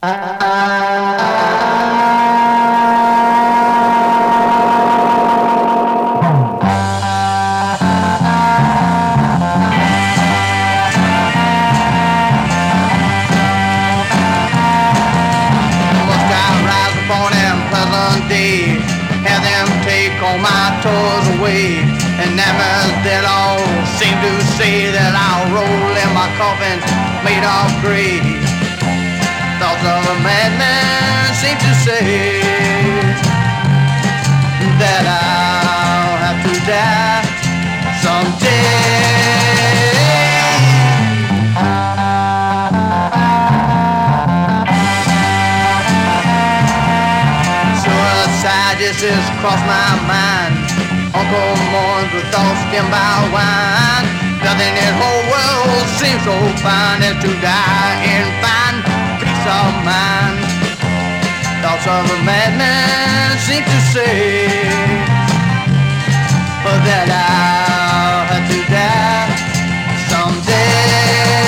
All my toys away, and neighbors that all seem to say that I'll roll in my coffin made of gray. Thoughts of a madman seem to say that I'll have to die someday. Suicide just has crossed my mind. Uncle mourns with thoughts dim by wine. Nothing in the whole world seems so fine as to die and find peace of mind. Thoughts of a madman seem to say that I'll have to die someday.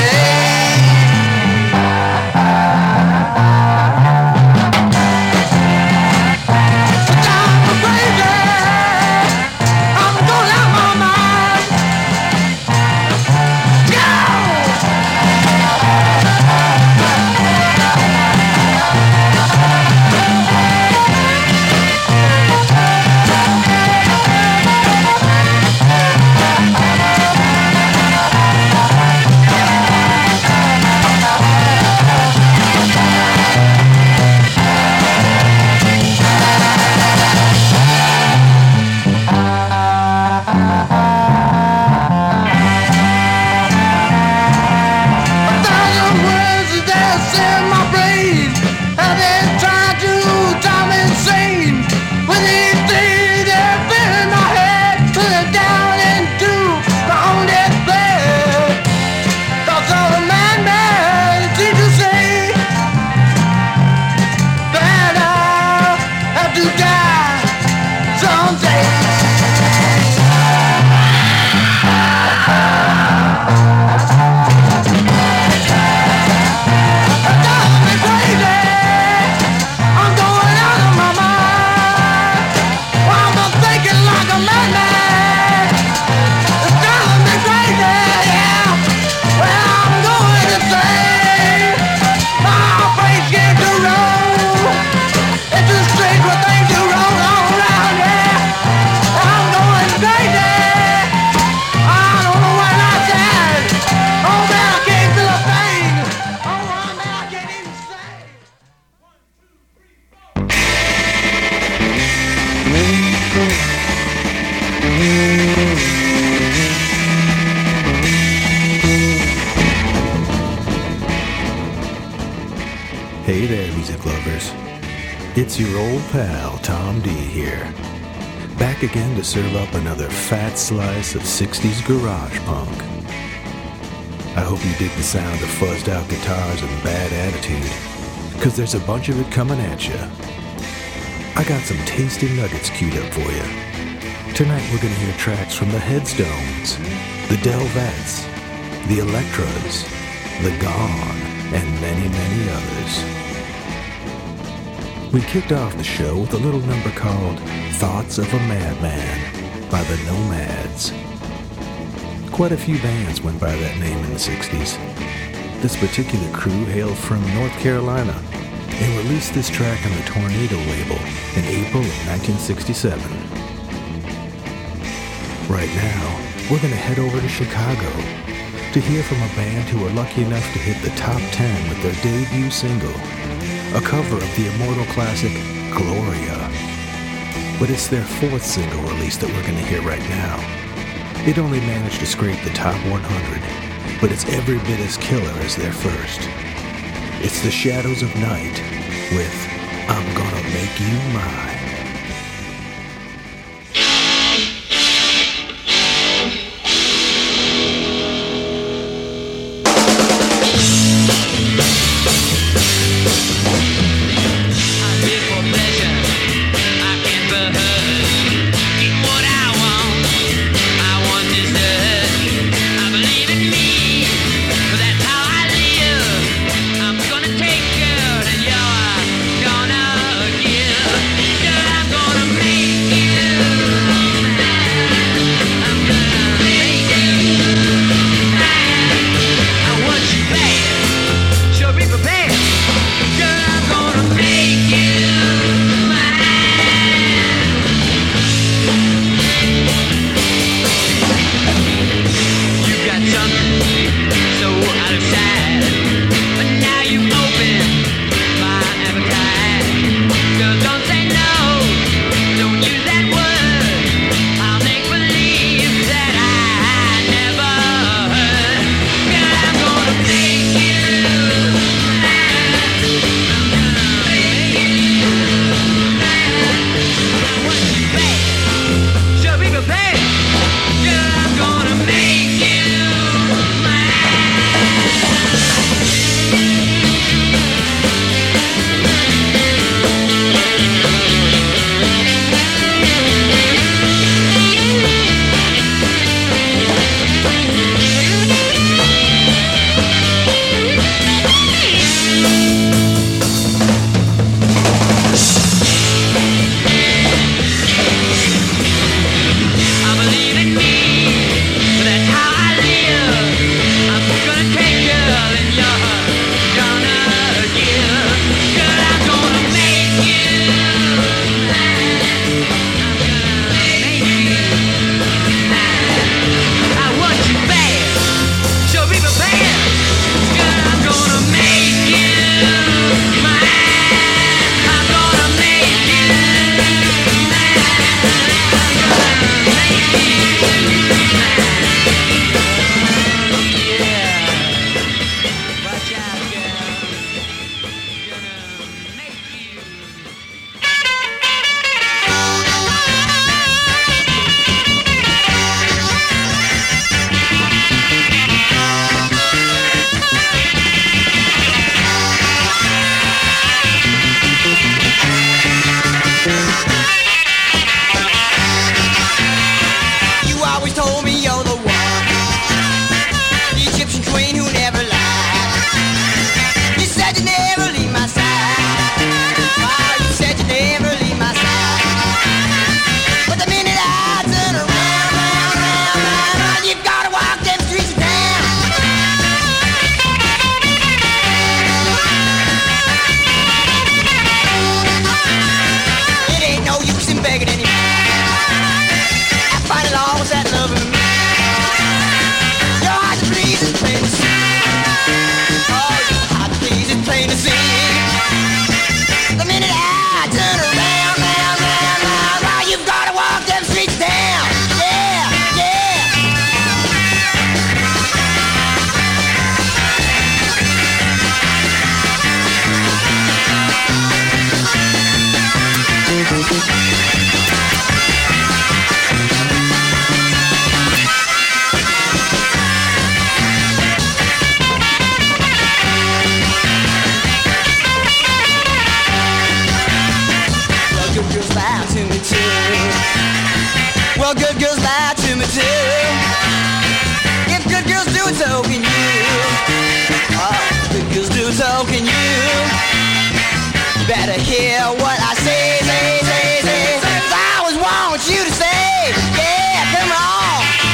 Hey there, music lovers. It's your old pal, Tom D here. Back again to serve up another fat slice of 60s garage punk. I hope you dig the sound of fuzzed out guitars and bad attitude, because there's a bunch of it coming at you. I got some tasty nuggets queued up for you. Tonight we're going to hear tracks from the Headstones, the Delvettes, the Electras, the Gone, and many, many others. We kicked off the show with a little number called Thoughts of a Madman by the Nomads. Quite a few bands went by that name in the 60s. This particular crew hailed from North Carolina and released this track on the Tornado label in April of 1967. Right now, we're going to head over to Chicago to hear from a band who were lucky enough to hit the top 10 with their debut single, a cover of the immortal classic Gloria. But it's their fourth single release that we're going to hear right now. It only managed to scrape the top 100, but it's every bit as killer as their first. It's The Shadows of Night with I'm Gonna Make You Mine. Take care. good girls lie to me too. If good girls do it, so can you. Oh, good girls do it, so can you. Better hear what I say, say, say, say. I always want you to say, yeah, come on.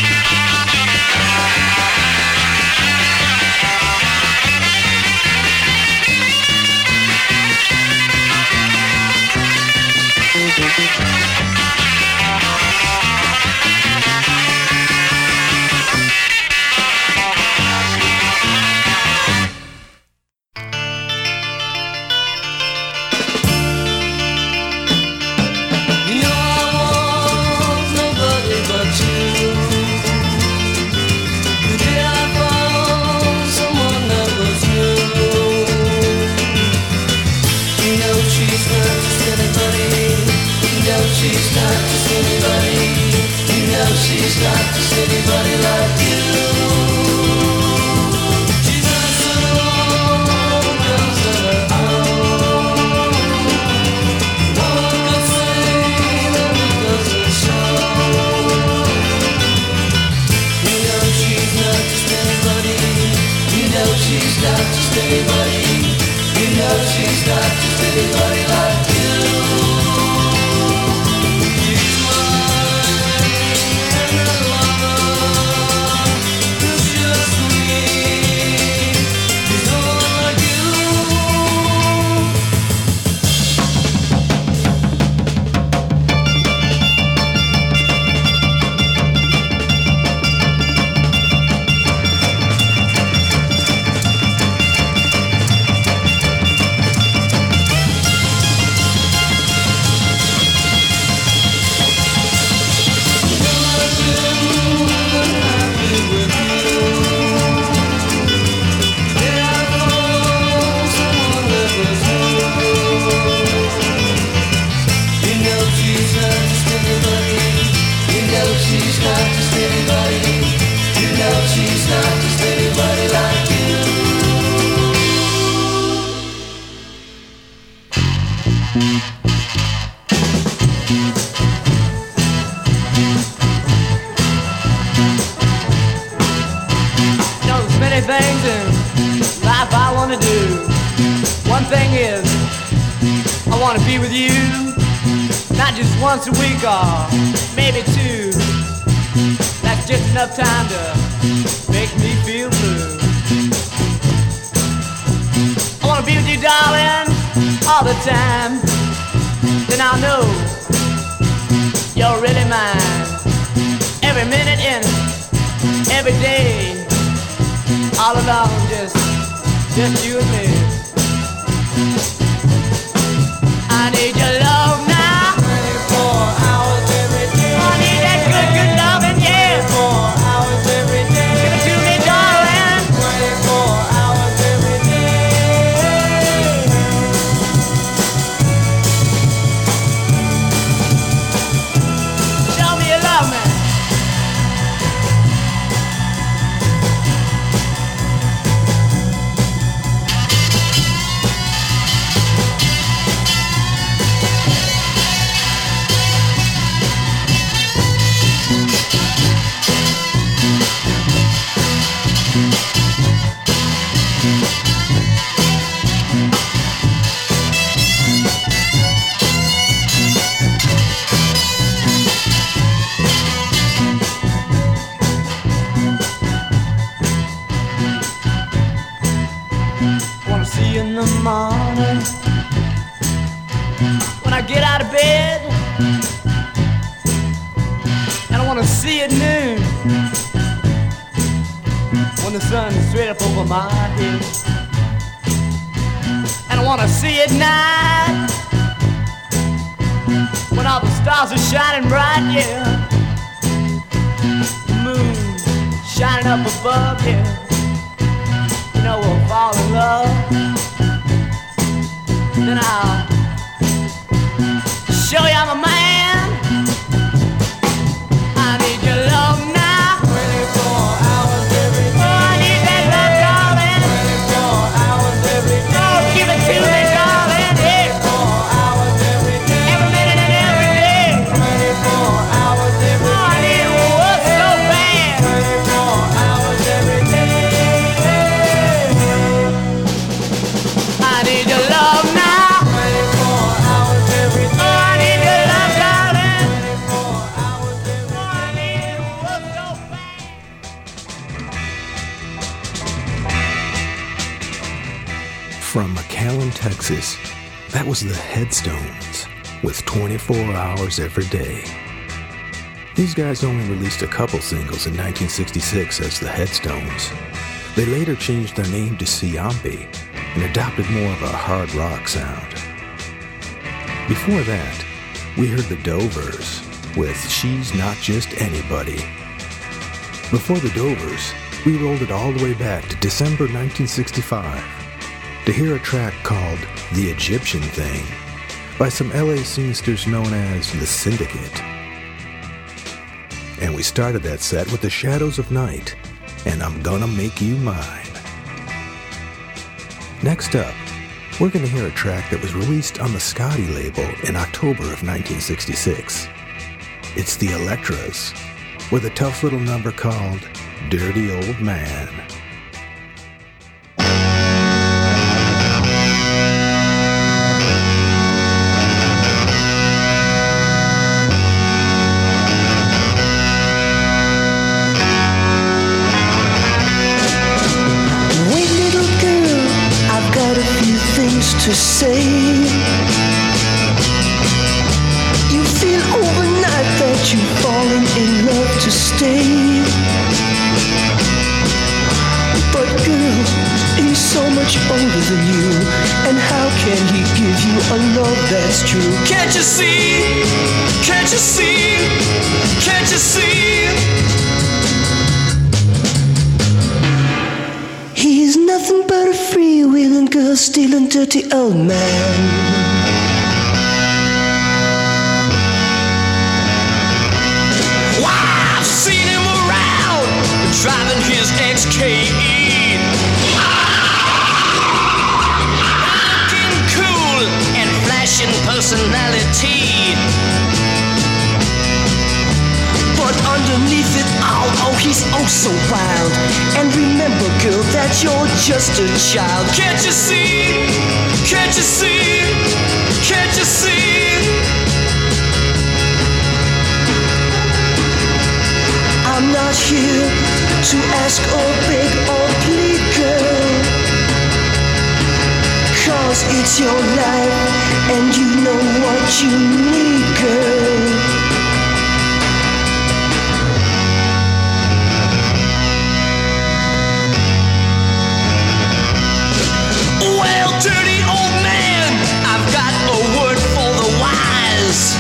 She's not just anybody. You know she's not just anybody like you. She's got some girls of her own. One could say that it doesn't show. You know she's not just anybody. You know she's not just anybody. You know she's not just anybody like you. Things in life I want to do. One thing is, I want to be with you, not just once a week or maybe two. That's just enough time to make me feel blue. I want to be with you, darling, all the time. Then I'll know you're really mine. Every minute in every day. All alone, just you and me. I need your love now. 24 hours every day. I need that good loving, yeah. 24 hours every day. Give it to me, darling. 24 hours every day. Show me your love, man. In the morning, when I get out of bed, and I want to see at noon, when the sun's straight up over my head, and I want to see at night, when all the stars are shining bright, yeah, the moon shining up above, yeah, you know we'll fall in love. Then I'll show you I'm a man. I need your love now. 24 hours every day. Oh, I need that love, darling. 24 hours every day. Oh, give it to me, darling. 24 hours every day. Every minute and every day. 24 hours every day. Oh, I Texas. That was the Headstones, with 24 hours every day. These guys only released a couple singles in 1966 as the Headstones. They later changed their name to Siampi and adopted more of a hard rock sound. Before that, we heard the Dovers with She's Not Just Anybody. Before the Dovers, we rolled it all the way back to December 1965 to hear a track called The Egyptian Thing by some LA scenesters known as The Syndicate. And we started that set with The Shadows of Night and I'm Gonna Make You Mine. Next up, we're going to hear a track that was released on the Scotty label in October of 1966. It's the Electras, with a tough little number called Dirty Old Man. To say you feel overnight that you've fallen in love to stay, but girl, he's so much older than you, and how can he give you a love that's true? Can't you see? Can't you see? Can't you see? He's nothing but a freewheeling girl stealing dirty old man. Wow, I've seen him around driving his XKE, looking cool and flashing personality. But underneath it all, oh, he's oh so wild. And remember, girl, that you're just a child. Can't you see? Can't you see? Can't you see? I'm not here to ask or beg or plead, girl, 'cause it's your life and you know what you need, girl. Dirty old man, I've got a word for the wise.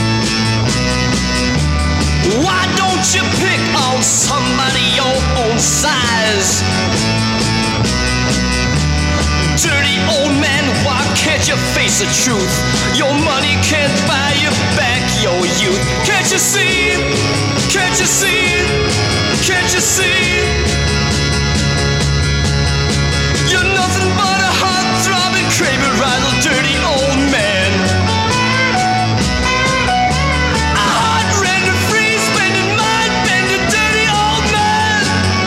Why don't you pick on somebody your own size? Dirty old man, why can't you face the truth? Your money can't buy you back your youth. Can't you see? Can't you see? Can't you see? You're nothing but a heart-throbbing, craven-riddled, dirty old man. A heart-rending, free-spending, mind-bending, dirty old man.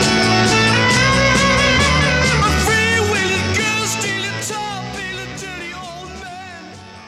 A free-wheeling girl stealing, top-feeling, dirty old man.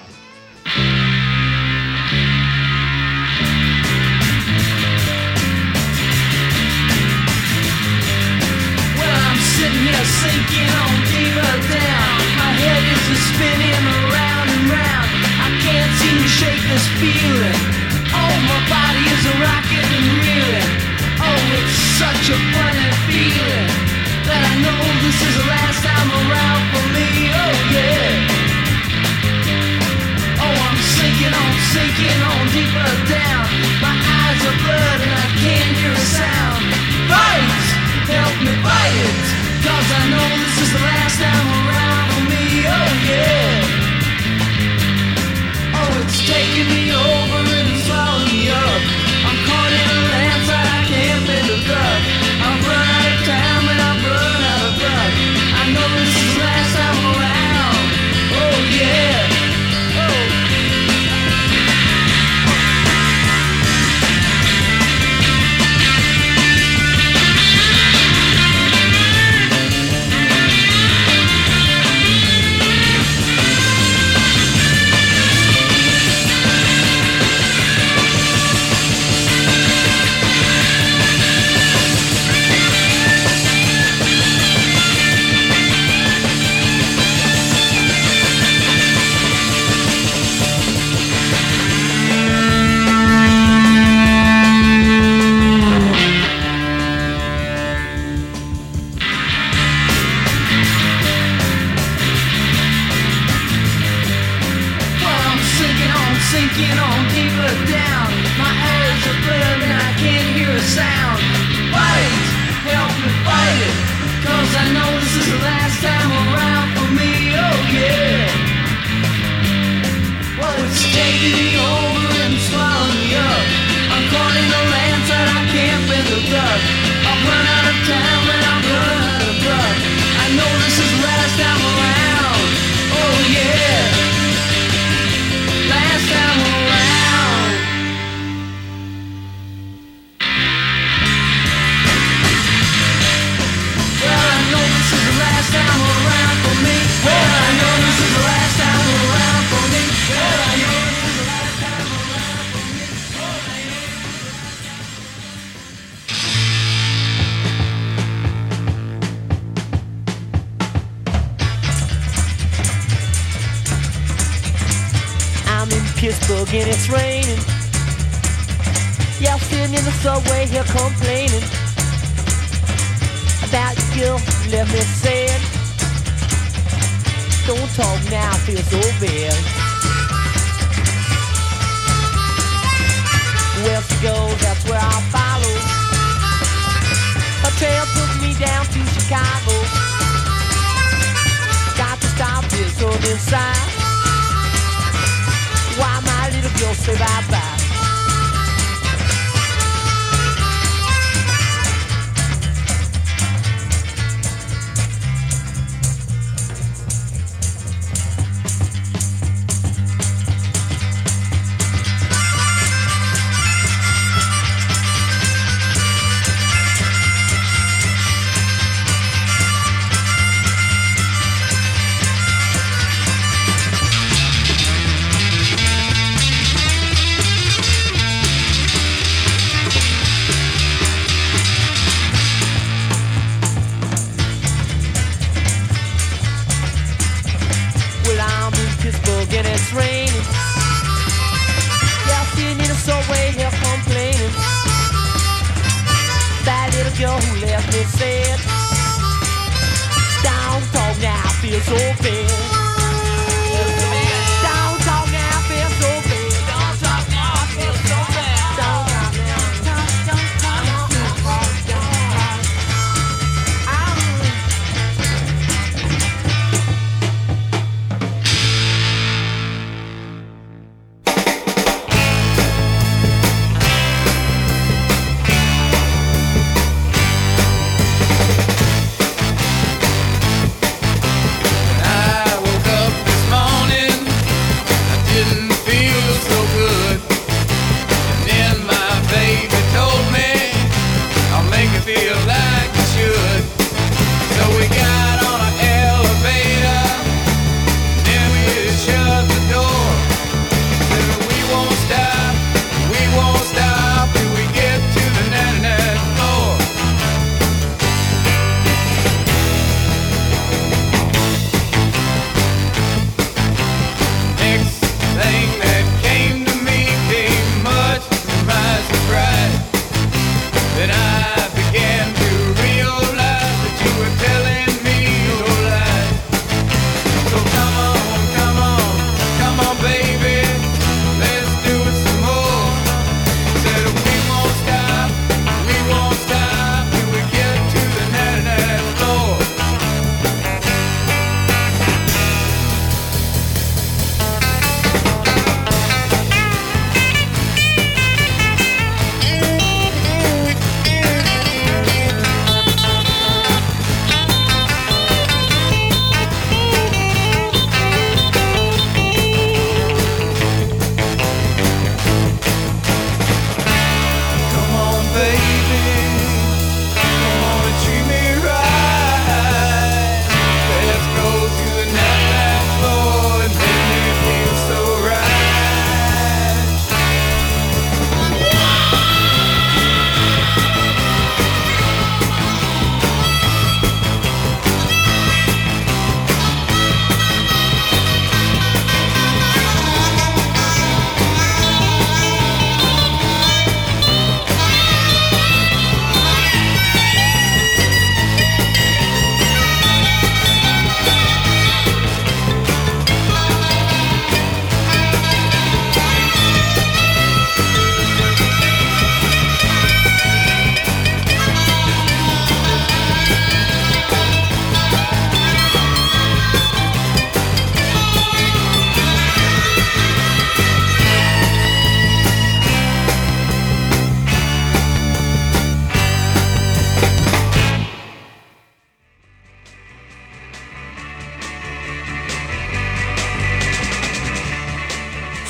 Well, I'm sitting here sinking on deeper down. My head is spinning around and round. I can't seem to shake this feeling. Oh, my body is rocking and reeling. Oh, it's such a funny feeling that I know this is the last time around for me. Oh, yeah. Oh, I'm sinking on deeper down. My eyes are blurred and I can't hear a sound. Fight! Help me fight it! 'Cause I know this is the last time around for me, oh yeah. Oh, it's taking me over and it's swallowing me up. I'm caught in a landslide, I can't bend a duck. I've run out of time and I've run out of luck. I know this is the last time around, oh yeah. Oh. sinking on deeper down. My eyes are blurred and I can't hear a sound. Fight, help me fight it, 'cause I know this is the last time around for me, oh yeah. Well, it's taking me over and swallowing me up. I'm caught in a landslide, I can't bend the duck. I've run out of time and I'm running out of breath. I know this is the last time around, oh yeah. Last time around. Well, I know this is the last time around for me. Well, I know this is the last time around for me. Well, I know this is the last time around for me. Well, I know this is the last time. I'm in Pittsburgh and it's raining. Yeah, I'm sitting in the subway here complaining about the girl who left me sad. Don't talk now, I feel so bad. Where she goes, that's where I follow. Her trail took me down to Chicago. Got to stop this on inside. Why my little girl say bye-bye? And it's raining. Yeah, I'm sitting in the subway here complaining. That little girl who left me sad. Don't talk now, I feel so bad. Don't talk now, I feel so bad. Don't talk now, I feel so bad. Don't talk now, don't talk now. I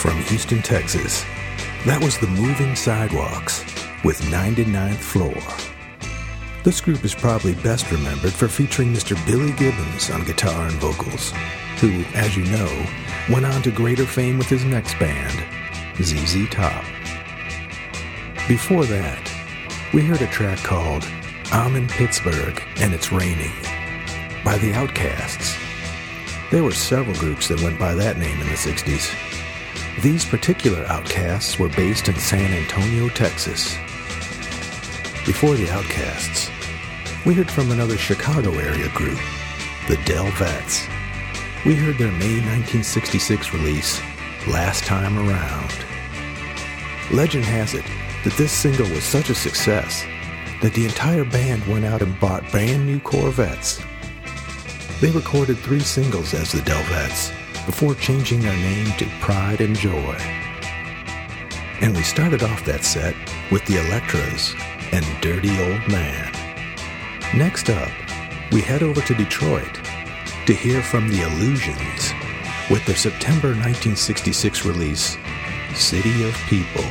from Houston, Texas, that was the Moving Sidewalks with 99th Floor. This group is probably best remembered for featuring Mr. Billy Gibbons on guitar and vocals, who, as you know, went on to greater fame with his next band, ZZ Top. Before that, we heard a track called I'm in Pittsburgh and It's Raining by The Outcasts. There were several groups that went by that name in the 60s. These particular Outcasts were based in San Antonio, Texas. Before The Outcasts, we heard from another Chicago area group, the Del Vets. We heard their May 1966 release, Last Time Around. Legend has it that this single was such a success that the entire band went out and bought brand new Corvettes. They recorded 3 singles as the Del Vets before changing their name to Pride and Joy. And we started off that set with the Electras and Dirty Old Man. Next up, we head over to Detroit to hear from the Illusions with their September 1966 release, City of People.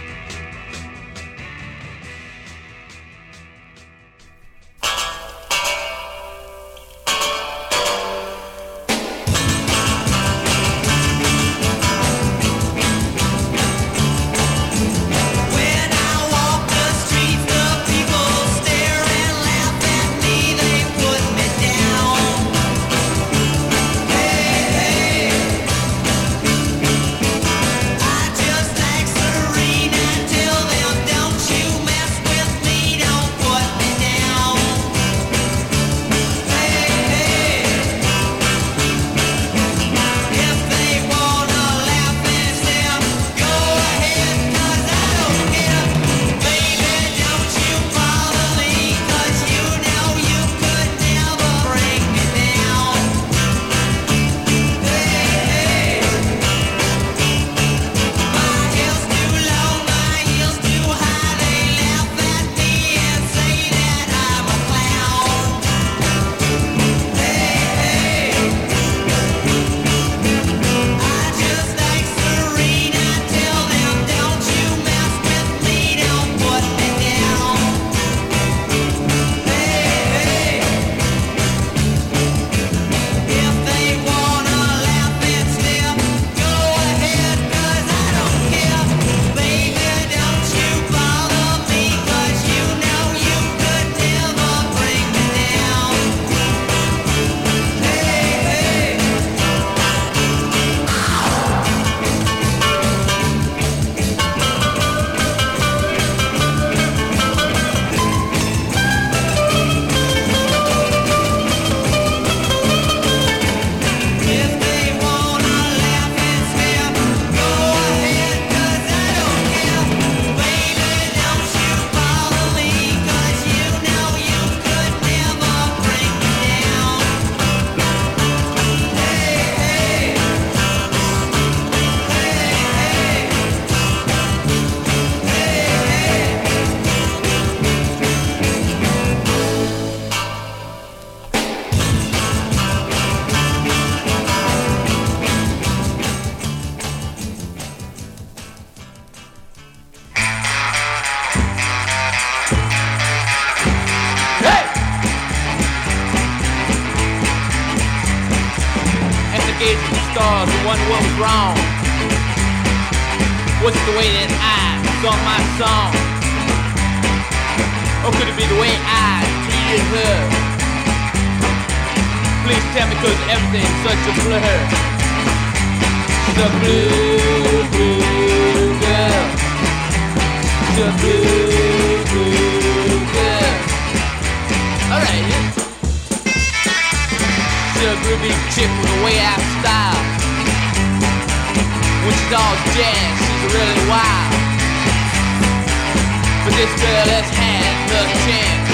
stars and wonder what was wrong. Was it the way that I sung my song? Or could it be the way I treated her? Please tell me, 'cause everything's such a blur. She's a blue, blue girl. She's a blue, blue girl. Alright, yeah. She's a groovy chick with a way out style. When she's all jazzed, she's really wild. But this girl has had her chance.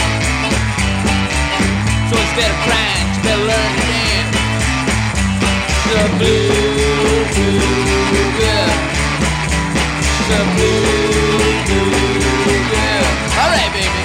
So instead of crying, she better learn to dance. She's a blue, blue girl. She's a blue, blue girl. Alright, baby.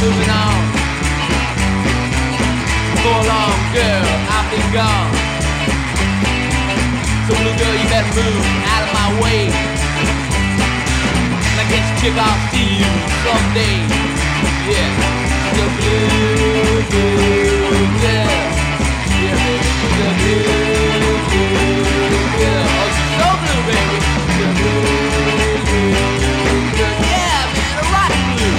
moving on. So long, girl, I've been gone. So blue girl, you better move out of my way. And I guess chick, I'll see you someday. Yeah, the blue girl. Yeah, baby, the blue girl. Oh, she's so blue, baby. The blue girl. Yeah, man, a rotten blue.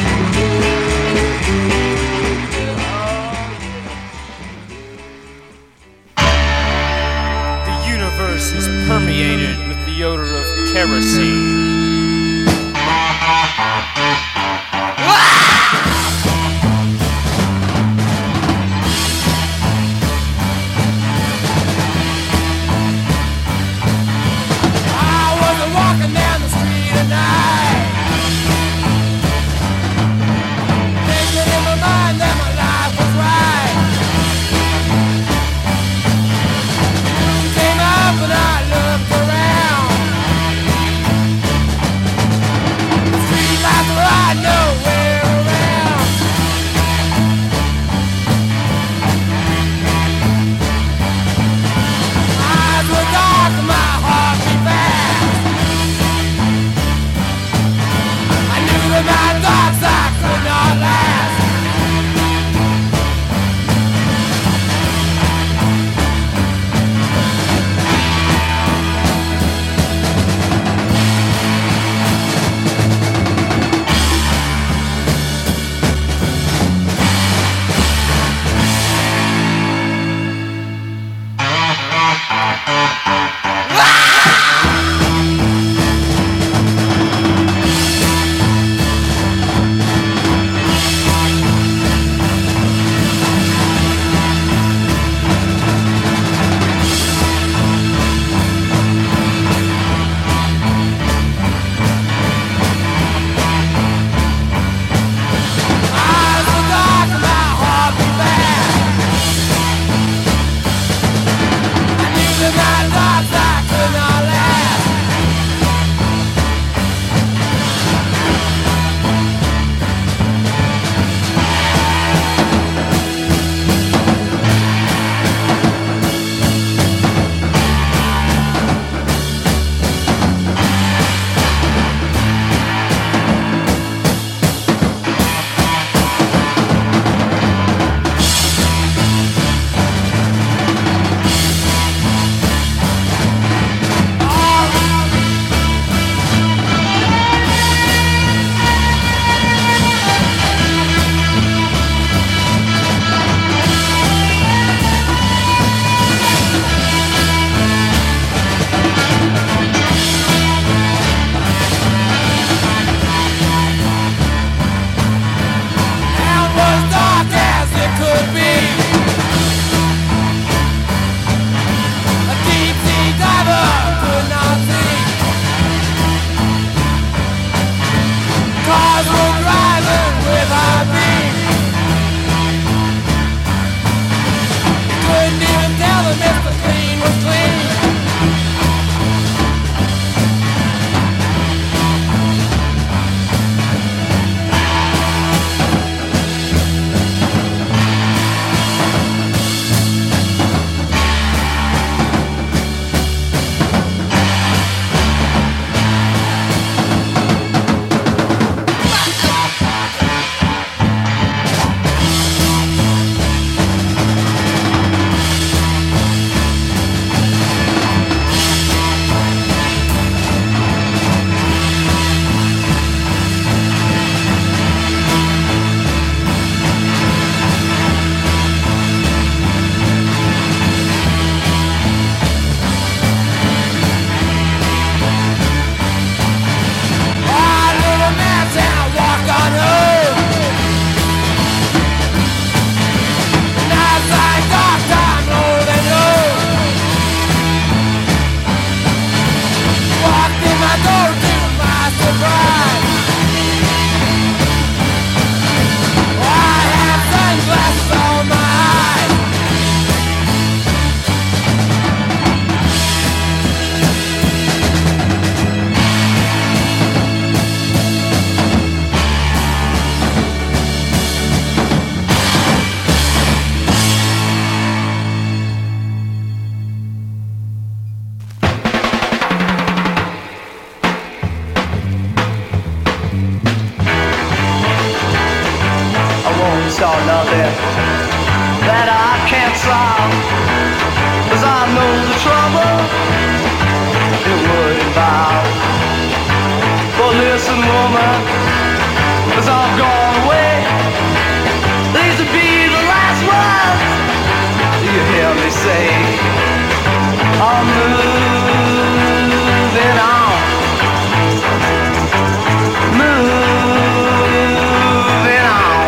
The universe is permeated with the odor of kerosene. start nothing that I can't solve, 'cause I know the trouble it would involve. But listen, woman, 'cause I've gone away, these would be the last words you hear me say. I'm moving on, moving on.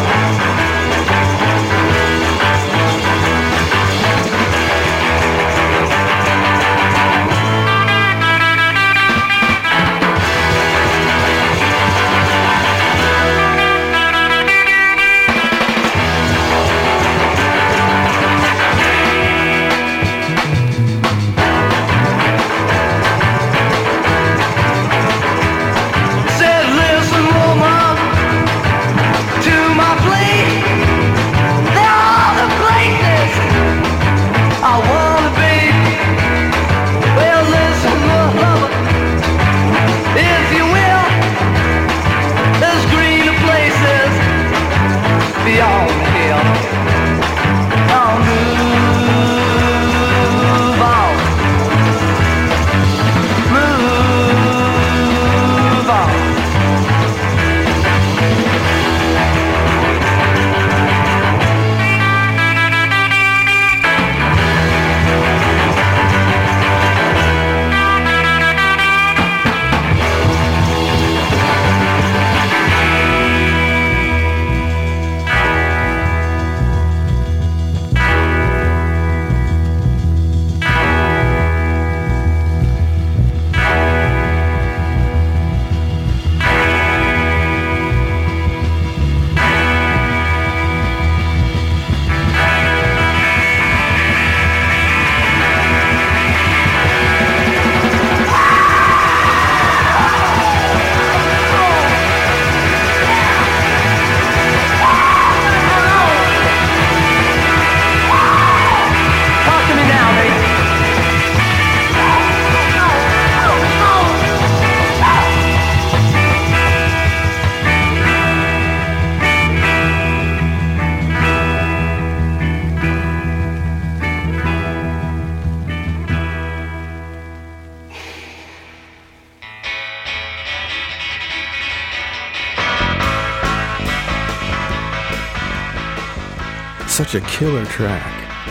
Such a killer track.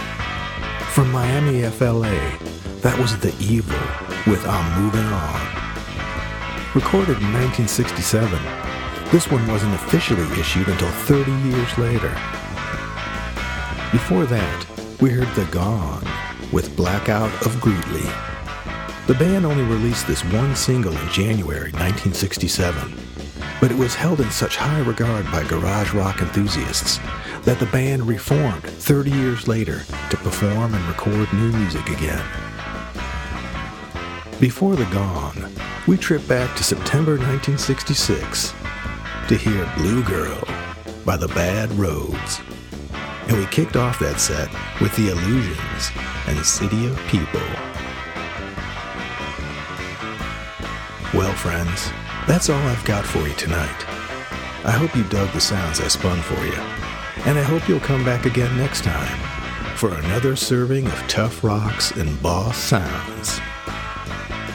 From Miami FLA, that was The Evil with I'm Moving On. Recorded in 1967, this one wasn't officially issued until 30 years later. Before that, we heard The Gone with Blackout of Greetly. The band only released this one single in January 1967, but it was held in such high regard by garage rock enthusiasts that the band reformed 30 years later to perform and record new music again. Before The Gone, we trip back to September 1966 to hear Blue Girl by the Bad Roads. And we kicked off that set with The Illusions and City of People. Well, friends, that's all I've got for you tonight. I hope you dug the sounds I spun for you, and I hope you'll come back again next time for another serving of tough rocks and boss sounds.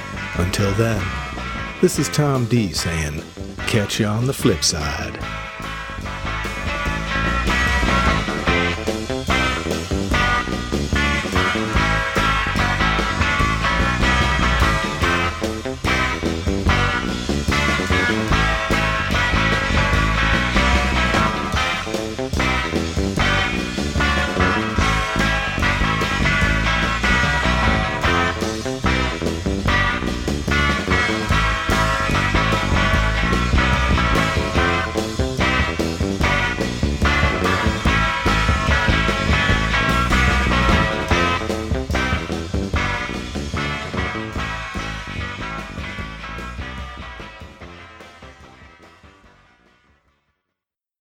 Until then, this is Tom D saying, catch you on the flip side.